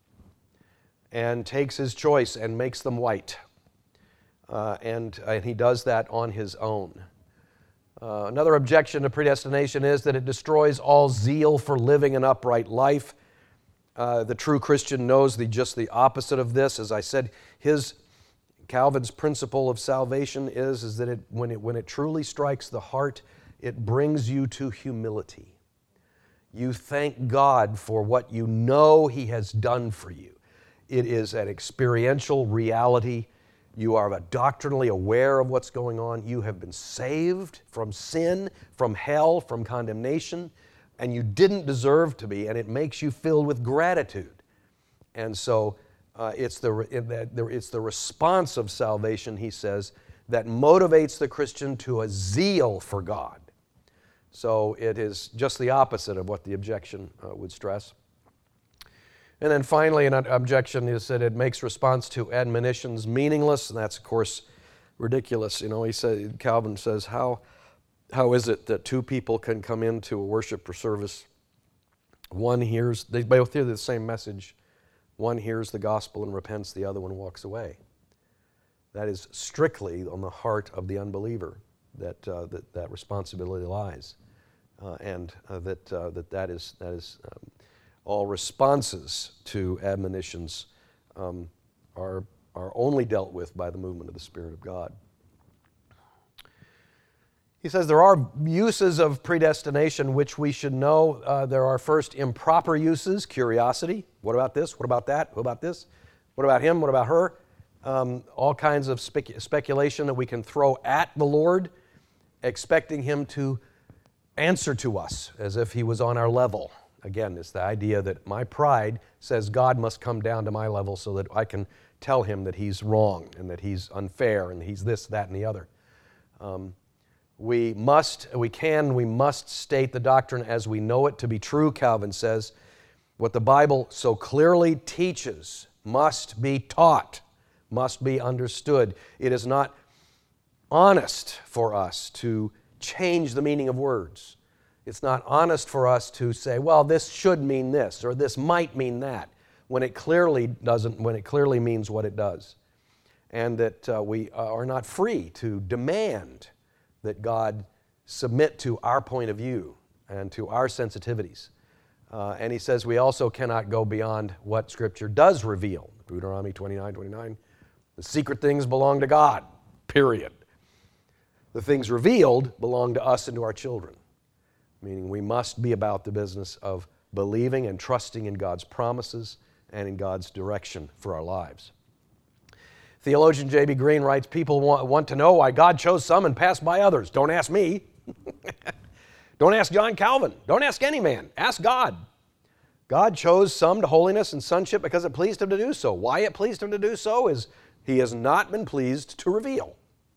and takes his choice and makes them white. Uh, and, and he does that on his own. Uh, another objection to predestination is that it destroys all zeal for living an upright life. Uh, the true Christian knows the, just the opposite of this. As I said, his Calvin's principle of salvation is, is that it, when, it, when it truly strikes the heart, it brings you to humility. You thank God for what you know He has done for you. It is an experiential reality. You are doctrinally aware of what's going on. You have been saved from sin, from hell, from condemnation, and you didn't deserve to be, and it makes you filled with gratitude. And so uh, it's, the, it's the response of salvation, he says, that motivates the Christian to a zeal for God. So it is just the opposite of what the objection uh, would stress. And then finally, an objection is that it makes response to admonitions meaningless, and that's, of course, ridiculous. You know, he said, Calvin says, how, how is it that two people can come into a worship or service? One hears, they both hear the same message. One hears the gospel and repents, the other one walks away. That is strictly on the heart of the unbeliever that uh, that, that responsibility lies. Uh, and uh, that, uh, that that is, that is um, all responses to admonitions um, are, are only dealt with by the movement of the Spirit of God. He says there are uses of predestination which we should know. Uh, there are first improper uses, curiosity. What about this? What about that? What about this? What about him? What about her? Um, all kinds of spec- speculation that we can throw at the Lord, expecting Him to answer to us as if He was on our level. Again, it's the idea that my pride says God must come down to my level so that I can tell Him that He's wrong and that He's unfair and He's this, that, and the other. Um, we must, we can, we must state the doctrine as we know it to be true, Calvin says. What the Bible so clearly teaches must be taught, must be understood. It is not honest for us to change the meaning of words. It's not honest for us to say, well, this should mean this, or this might mean that, when it clearly doesn't, when it clearly means what it does. And that uh, we are not free to demand that God submit to our point of view and to our sensitivities. Uh, and he says we also cannot go beyond what Scripture does reveal. Deuteronomy twenty-nine twenty-nine, the secret things belong to God, period. The things revealed belong to us and to our children, meaning we must be about the business of believing and trusting in God's promises and in God's direction for our lives. Theologian J B Green writes, people want, want to know why God chose some and passed by others. Don't ask me. Don't ask John Calvin. Don't ask any man. Ask God. God chose some to holiness and sonship because it pleased Him to do so. Why it pleased Him to do so is He has not been pleased to reveal.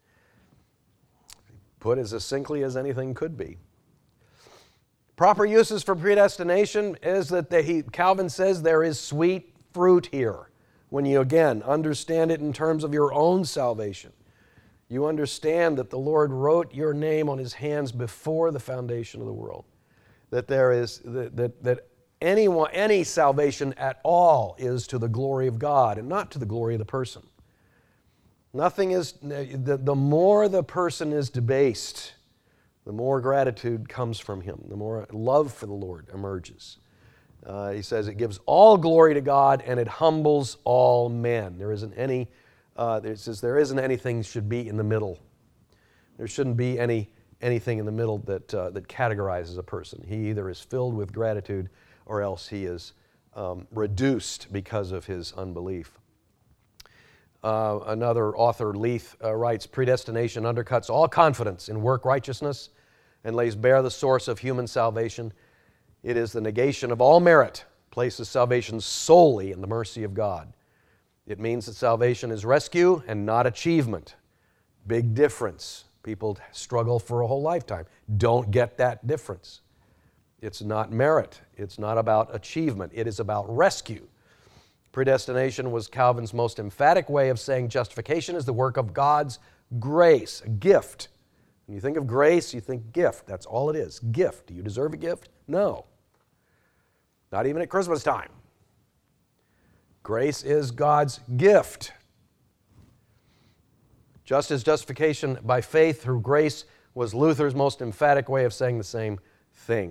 Put as succinctly as anything could be. Proper uses for predestination is that the, he, Calvin says there is sweet fruit here. When you, again, understand it in terms of your own salvation, you understand that the Lord wrote your name on His hands before the foundation of the world. That there is, that, that, that anyone, any salvation at all is to the glory of God and not to the glory of the person. Nothing is, the, the more the person is debased, the more gratitude comes from him, the more love for the Lord emerges. Uh, he says it gives all glory to God and it humbles all men. There isn't any, uh, it says there isn't anything should be in the middle. There shouldn't be any anything in the middle that uh, that categorizes a person. He either is filled with gratitude or else he is um, reduced because of his unbelief. Uh, another author, Leith, uh, writes, predestination undercuts all confidence in work righteousness and lays bare the source of human salvation. It is the negation of all merit, places salvation solely in the mercy of God. It means that salvation is rescue and not achievement. Big difference. People struggle for a whole lifetime. Don't get that difference. It's not merit. It's not about achievement. It is about rescue. Predestination was Calvin's most emphatic way of saying justification is the work of God's grace, a gift. When you think of grace, you think gift. That's all it is, gift. Do you deserve a gift? No. Not even at Christmas time. Grace is God's gift. Just as justification by faith through grace was Luther's most emphatic way of saying the same thing.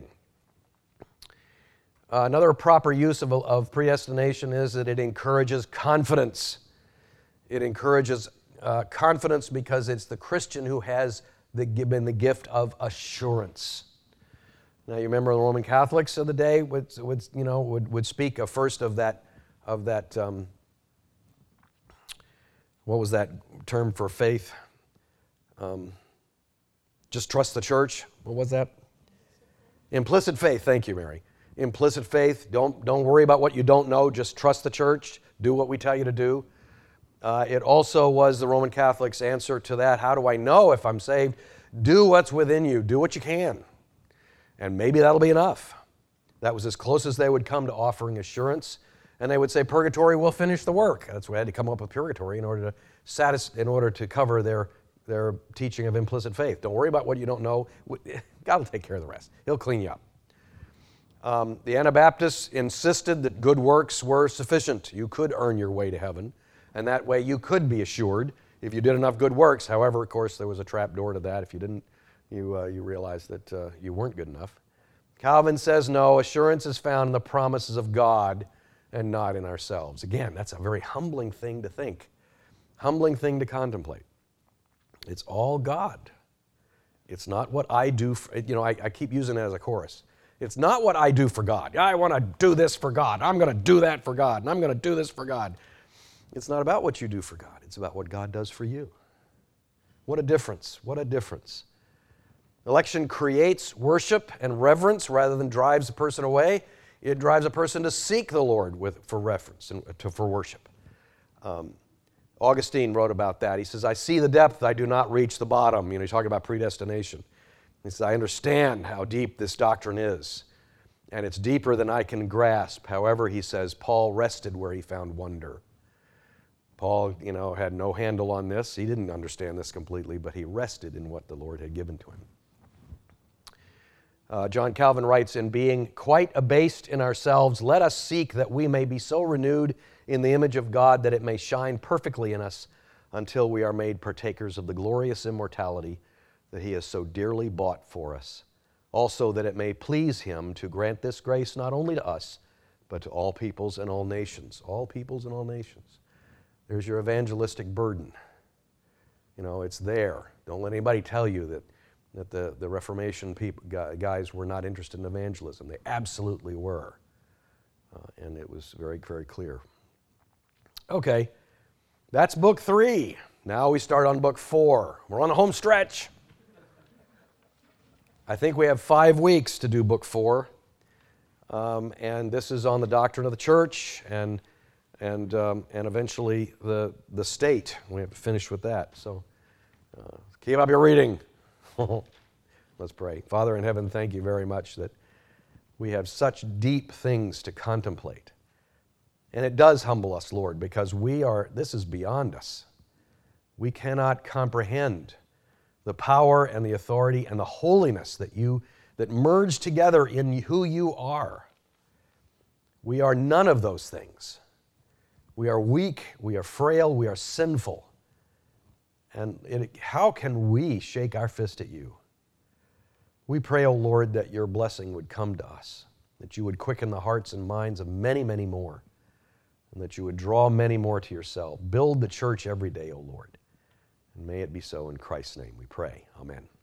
Uh, another proper use of, of predestination is that it encourages confidence. It encourages uh, confidence because it's the Christian who has the, been the gift of assurance. Now, you remember the Roman Catholics of the day would, would you know, would, would speak of first of that, of that um, what was that term for faith? Um, just trust the church. What was that? Implicit faith. Thank you, Mary. Implicit faith. Don't, don't worry about what you don't know. Just trust the church. Do what we tell you to do. Uh, it also was the Roman Catholics' answer to that. How do I know if I'm saved? Do what's within you. Do what you can. And maybe that'll be enough. That was as close as they would come to offering assurance. And they would say, purgatory will finish the work. That's why they had to come up with purgatory in order to satis- in order to cover their, their teaching of implicit faith. Don't worry about what you don't know. God will take care of the rest. He'll clean you up. Um, the Anabaptists insisted that good works were sufficient. You could earn your way to heaven, and that way you could be assured if you did enough good works. However, of course, there was a trap door to that. If you didn't, you, uh, you realized that uh, you weren't good enough. Calvin says, no, assurance is found in the promises of God and not in ourselves. Again, that's a very humbling thing to think, humbling thing to contemplate. It's all God. It's not what I do. For, you know, I, I keep using it as a chorus. It's not what I do for God. I want to do this for God. I'm going to do that for God. And I'm going to do this for God. It's not about what you do for God. It's about what God does for you. What a difference. What a difference. Election creates worship and reverence rather than drives a person away. It drives a person to seek the Lord with, for reference and to, for worship. Um, Augustine wrote about that. He says, I see the depth, I do not reach the bottom. You know, he's talking about predestination. He says, I understand how deep this doctrine is, and it's deeper than I can grasp. However, he says, Paul rested where he found wonder. Paul, you know, had no handle on this. He didn't understand this completely, but he rested in what the Lord had given to him. Uh, John Calvin writes, in being quite abased in ourselves, let us seek that we may be so renewed in the image of God that it may shine perfectly in us until we are made partakers of the glorious immortality that he has so dearly bought for us. Also that it may please him to grant this grace not only to us, but to all peoples and all nations. All peoples and all nations. There's your evangelistic burden. You know, it's there. Don't let anybody tell you that, that the, the Reformation people, guys were not interested in evangelism. They absolutely were. Uh, and it was very, very clear. Okay, that's book three. Now we start on book four. We're on the home stretch. I think we have five weeks to do book four. Um, and this is on the doctrine of the church and and um, and eventually the the state. We have to finish with that. So uh, keep up your reading. Let's pray. Father in heaven, thank you very much that we have such deep things to contemplate. And it does humble us, Lord, because we are, this is beyond us. We cannot comprehend the power and the authority and the holiness that you, that merge together in who you are. We are none of those things. We are weak, we are frail, we are sinful. And it, how can we shake our fist at you? We pray, O Lord, that your blessing would come to us, that you would quicken the hearts and minds of many, many more, and that you would draw many more to yourself. Build the church every day, O Lord. And may it be so in Christ's name we pray. Amen.